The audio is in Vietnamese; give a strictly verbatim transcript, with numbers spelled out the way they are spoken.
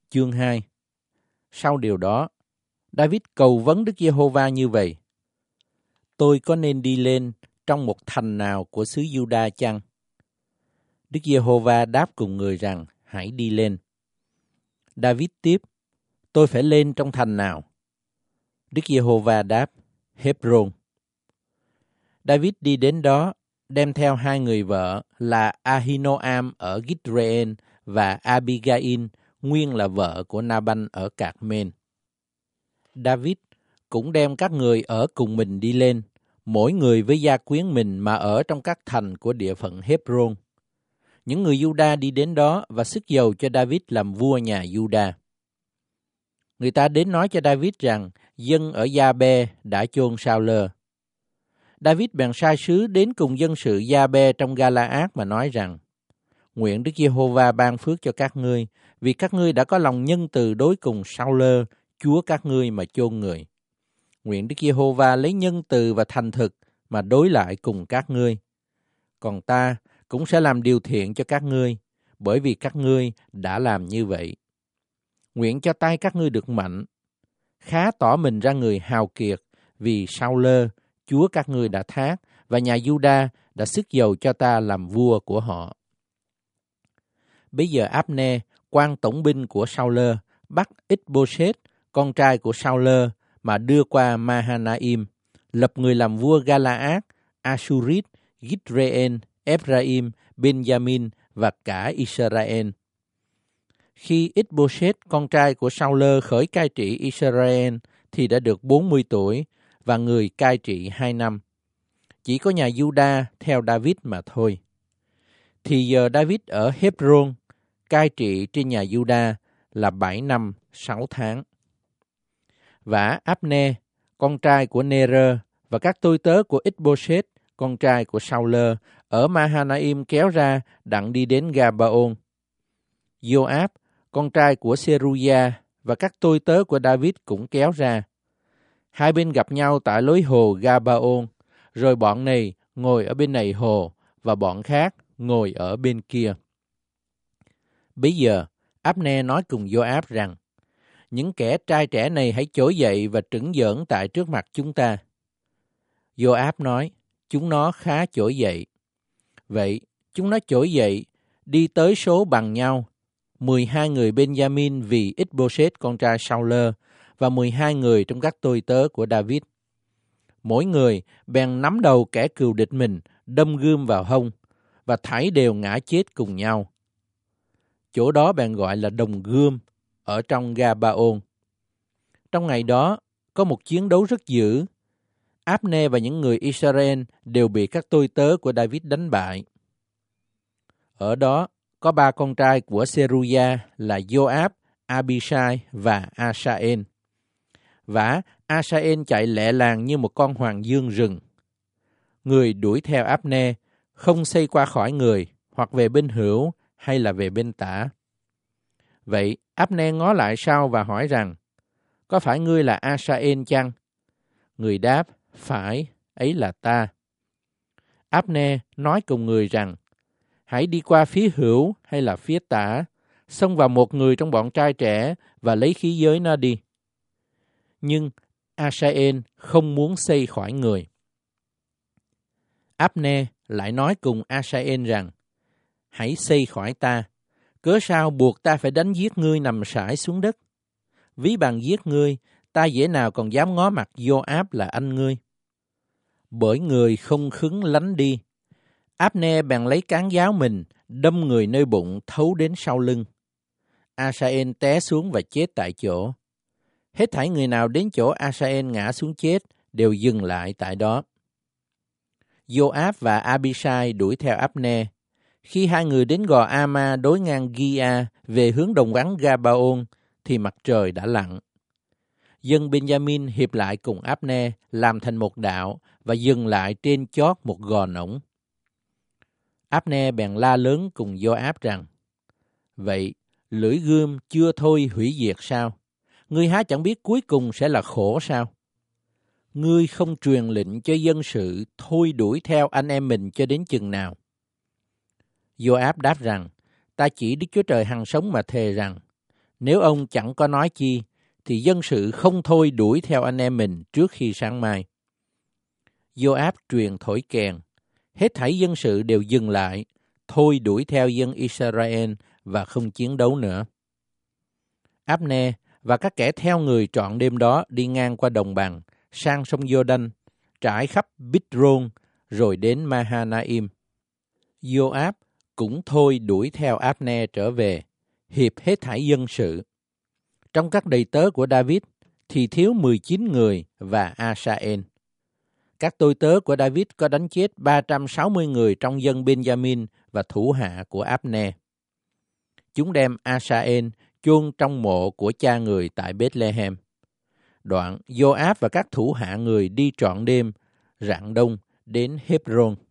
Chương hai. Sau điều đó, David cầu vấn Đức Giê-hô-va như vậy: Tôi có nên đi lên trong một thành nào của xứ Giu-đa chăng? Đức Giê-hô-va đáp cùng người rằng: Hãy đi lên. David tiếp: Tôi phải lên trong thành nào? Đức Giê-hô-va đáp: Hê-bron. David đi đến đó, đem theo hai người vợ là Ahinoam ở Gitreên và Abigail, nguyên là vợ của Na-banh ở Cạc-mên. David cũng đem các người ở cùng mình đi lên, mỗi người với gia quyến mình mà ở trong các thành của địa phận Hê-bron. Những người Giu-đa đi đến đó và sức dầu cho David làm vua nhà Giu-đa. Người ta đến nói cho David rằng dân ở Gia-bê đã chôn Sao-lơ. David bèn sai sứ đến cùng dân sự Gia-bê trong Ga-la-át mà nói rằng: Nguyện Đức Giê-hô-va ban phước cho các ngươi, vì các ngươi đã có lòng nhân từ đối cùng Sao-lơ, chúa các ngươi mà chôn người. Nguyện Đức Giê-hô-va lấy nhân từ và thành thực mà đối lại cùng các ngươi. Còn ta cũng sẽ làm điều thiện cho các ngươi, bởi vì các ngươi đã làm như vậy. Nguyện cho tay các ngươi được mạnh, khá tỏ mình ra người hào kiệt, vì Sao-lơ, chúa các ngươi đã thác, và nhà Giu-đa đã sức dầu cho ta làm vua của họ. Bây giờ Áp-nê, quan tổng binh của Sao-lơ, bắt Ít-bô-sét, con trai của Sao-lơ, mà đưa qua Ma-ha-na-im, lập người làm vua Ga-la-át, Asurit, Gitreên, Ephraim, Benjamin và cả Israel. Khi Ít-bô-sét, con trai của Sao-lơ, khởi cai trị Israel, thì đã được bốn mươi tuổi, và người cai trị hai năm. Chỉ có nhà Giu-đa theo David mà thôi. Thì giờ David ở Hê-bron, cai trị trên nhà Giu-đa là bảy năm sáu tháng. Vả Áp-nê, con trai của Nê-rơ, và các tôi tớ của Ít-bô-sét, con trai của Sao-lơ, ở Ma-ha-na-im kéo ra đặng đi đến Ga-ba-ôn. Gio-áp, con trai của Sê-ru-gia, và các tôi tớ của David cũng kéo ra. Hai bên gặp nhau tại lối hồ Ga-ba-ôn, rồi bọn này ngồi ở bên này hồ, và bọn khác ngồi ở bên kia. Bây giờ, Áp-nê nói cùng Gio-áp rằng: Những kẻ trai trẻ này hãy trỗi dậy và trửng giỡn tại trước mặt chúng ta. Gio-áp nói: Chúng nó khá trỗi dậy. Vậy, chúng nó trỗi dậy, đi tới số bằng nhau, mười hai người Benjamin vì Ít-bô-sét con trai Sao-lơ, và mười hai người trong các tôi tớ của David. Mỗi người bèn nắm đầu kẻ cừu địch mình, đâm gươm vào hông, và thảy đều ngã chết cùng nhau. Chỗ đó bèn gọi là đồng gươm, ở trong Ga-ba-ôn. Trong ngày đó, có một chiến đấu rất dữ. Áp-nê và những người Israel đều bị các tôi tớ của David đánh bại. Ở đó, có ba con trai của Sê-ru-gia là Gio-áp, Abishai và Asa-en. Vả Asa-en chạy lẹ làng như một con hoàng dương rừng. Người đuổi theo Áp-nê, không xây qua khỏi người, hoặc về bên hữu hay là về bên tả. Vậy Áp-nê ngó lại sau và hỏi rằng: Có phải ngươi là Asa-en chăng? Người đáp: Phải, ấy là ta. Áp-nê nói cùng người rằng: Hãy đi qua phía hữu hay là phía tả, xông vào một người trong bọn trai trẻ và lấy khí giới nó đi. Nhưng Asa-en không muốn xây khỏi người. Áp-nê lại nói cùng Asa-en rằng: Hãy xây khỏi ta, cớ sao buộc ta phải đánh giết ngươi nằm sải xuống đất? Ví bằng giết ngươi, ta dễ nào còn dám ngó mặt Gio-áp là anh ngươi. Bởi người không khứng lánh đi, Áp-nê bèn lấy cán giáo mình, đâm người nơi bụng thấu đến sau lưng. Asa-en té xuống và chết tại chỗ. Hết thảy người nào đến chỗ Asa-en ngã xuống chết đều dừng lại tại đó. Gio-áp và Abishai đuổi theo Áp-nê. Khi hai người đến gò A-ma đối ngang Gia về hướng đồng vắng Ga-ba-ôn, thì mặt trời đã lặn. Dân Benjamin hiệp lại cùng Áp-nê làm thành một đạo và dừng lại trên chót một gò nổng. Áp-nê bèn la lớn cùng Gio-áp rằng: Vậy, lưỡi gươm chưa thôi hủy diệt sao? Ngươi há chẳng biết cuối cùng sẽ là khổ sao? Ngươi không truyền lệnh cho dân sự thôi đuổi theo anh em mình cho đến chừng nào? Gio-áp đáp rằng: Ta chỉ Đức Chúa Trời hằng sống mà thề rằng, Nếu ông chẳng có nói chi, thì dân sự không thôi đuổi theo anh em mình trước khi sáng mai. Giô-áp truyền thổi kèn, hết thảy dân sự đều dừng lại, thôi đuổi theo dân Israel và không chiến đấu nữa. Áp-nê và các kẻ theo người trọn đêm đó đi ngang qua đồng bằng, sang sông Giô-đanh, trải khắp Bít-rôn, rồi đến Ma-ha-na-im. Giô-áp cũng thôi đuổi theo Áp-nê trở về, hiệp hết thảy dân sự. Trong các đầy tớ của David thì thiếu mười chín người và A-sa-en. Các tôi tớ của David có đánh chết ba trăm sáu mươi người trong dân Benjamin và thủ hạ của Áp-nê. Chúng đem A-sa-en chôn trong mộ của cha người tại Bethlehem. Đoạn Giô-áp và các thủ hạ người đi trọn đêm, rạng đông đến Hebron.